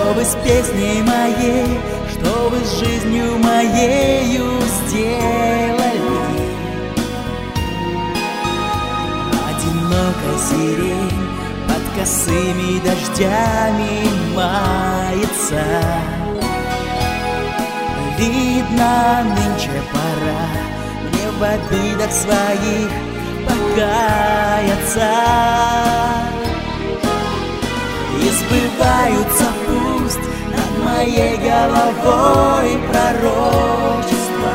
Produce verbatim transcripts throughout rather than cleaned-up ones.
Что вы с песней моей, что вы с жизнью моею сделали? Одинокая сирень под косыми дождями мается. Видно, нынче пора мне в обидах своих покаяться. И сбываются пусть над моей головой пророчества.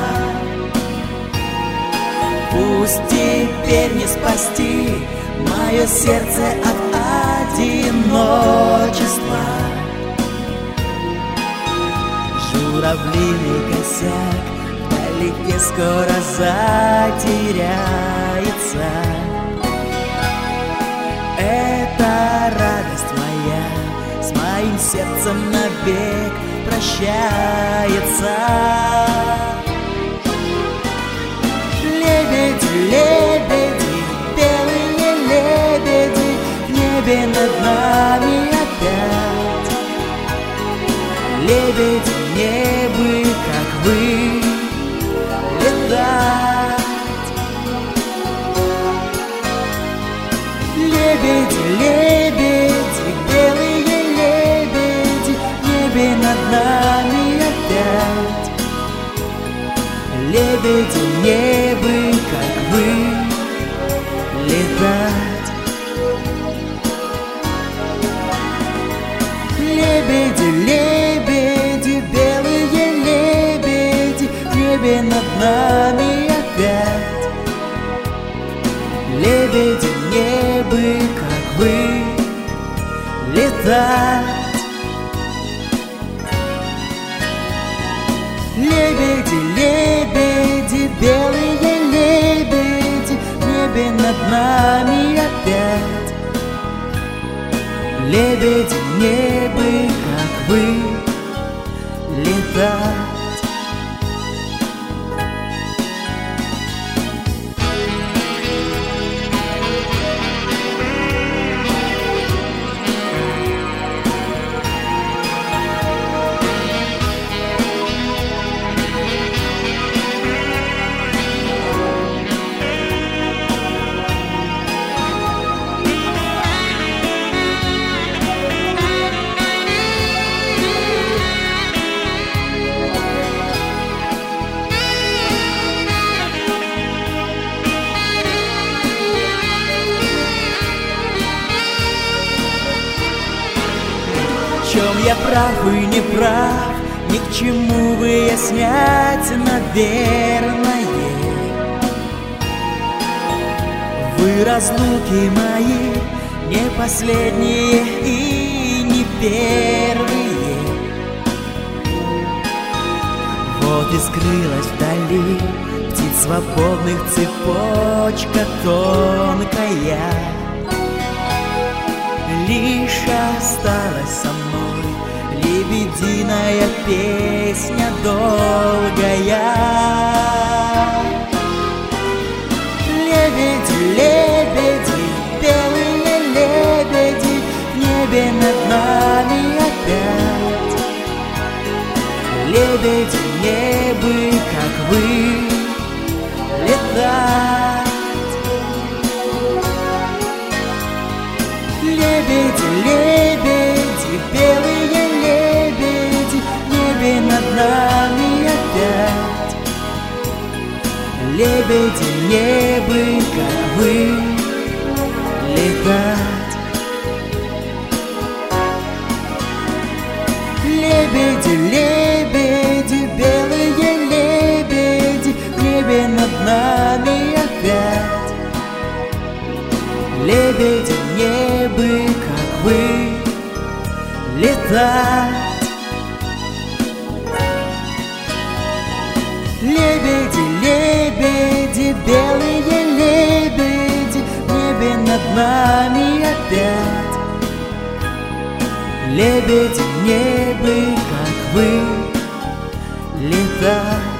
Пусть теперь не спасти мое сердце от одиночества. Журавлиный косяк вдалеке скоро затеряется. Это радость моя с моим сердцем навек прощается. Лебеди, лебеди, белые лебеди, в небе над нами опять. Лебеди, мне бы, как вы, летать. Лебеди, лебеди, белые лебеди, в небе над нами опять. Лебеди, мне бы, как вы, летать. Лебеди, лебеди, белые лебеди, в небе над нами опять. Лебеди, мне бы, как вы, летать. Лебеди, лебеди, белые лебеди, в небе над нами опять. Лебеди, мне бы, как вы, летать. В чем я прав и не прав, ни к чему выяснять, наверное. Вы, разлуки мои, не последние и не первые. Вот и скрылась вдали птиц свободных цепочка тонкая. Лишь осталась со мной лебединая песня долгая. Лебеди, лебеди, белые лебеди, в небе над нами опять. Лебеди, мне бы, как вы, летать. Лебеди, лебеди, белые лебеди, в небе над нами опять. Лебеди, мне бы, как вы, летать. Лебеди, лебеди, белые лебеди, в небе над нами опять. Лебеди, мне бы, как вы, летать. Лебеди, лебеди, белые лебеди, в небе над нами опять. Лебеди, мне бы, как вы, летать.